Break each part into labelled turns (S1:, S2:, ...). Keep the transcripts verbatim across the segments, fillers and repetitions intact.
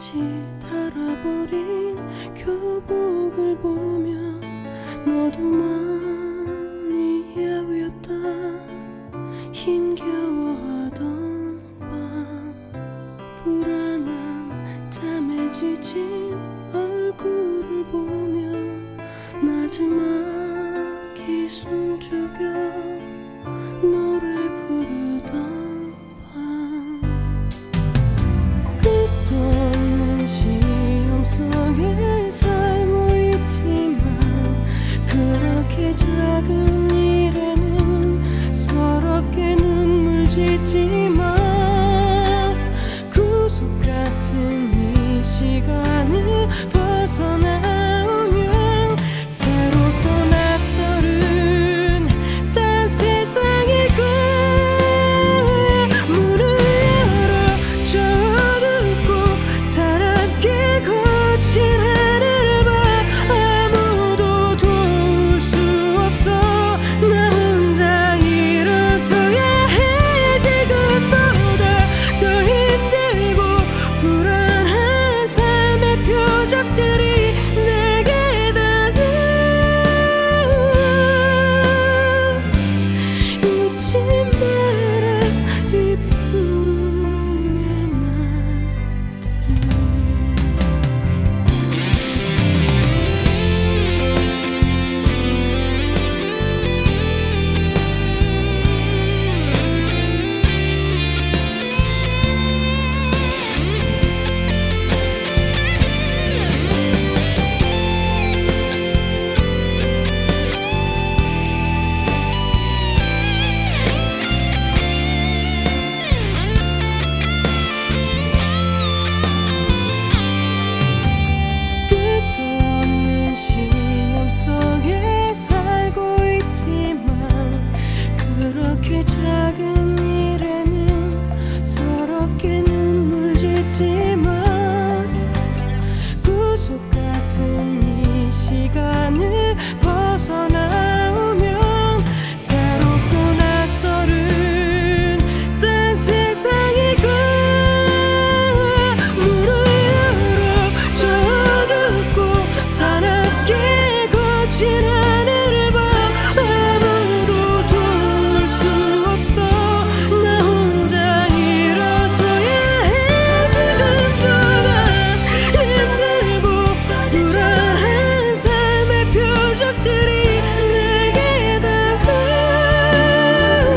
S1: 같이 달아버린 교복을 보며 너도 많이 야위었다. 힘겨워하던 밤 불안한 잠에 지친 얼굴을 보며 나지막히 숨죽여 노래 부르던 밤 끝도 없는 시험 속에 살고 있지만 그렇게 작은 일에는 서럽게 눈물 짓지만 구속 같은 이 시간을 벗어나오면 새롭고 낯설은 딴 세상일 거야. 문을 열어 저 어둡고 사납게 거친 하늘을 봐. 아무도 도울 수 없어. 나 혼자 일어서야 해. 지금보다 더 힘들고 불안한 삶의 표적들이 내게 다가와. 잊지 마라 이 푸르름의 날들을. 끝도 없는 시험 속에 살고 있지만 그렇게 작은 일에는 서럽게 눈물 짓지만 구속 같은 이 시간을 벗어나오면 새롭고 낯설은 딴 세상일 거야. 문을 열어 저 어둡고 사납게 거친 하늘을 봐. 아무도 도울 수 없어. 나 혼자 일어서야 해. 지금보다 힘들고 불안한 삶의 표적들이 내게 다가와.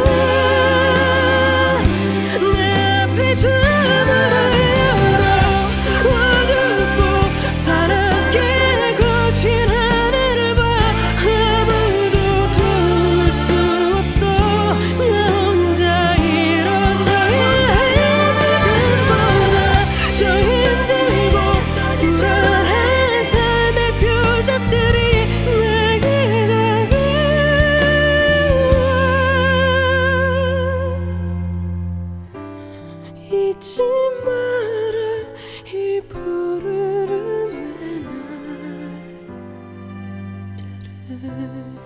S1: 내 앞에 저 문을 열어 어둡고 사납게 거친 하늘을 봐. 아무도 도울 수 없어. 나 혼자 일어서야 해. 지금보다 더 힘들고 불안한 삶의 표적들이 내게 다가와. 잊지 마라 이 푸르름의 날들을.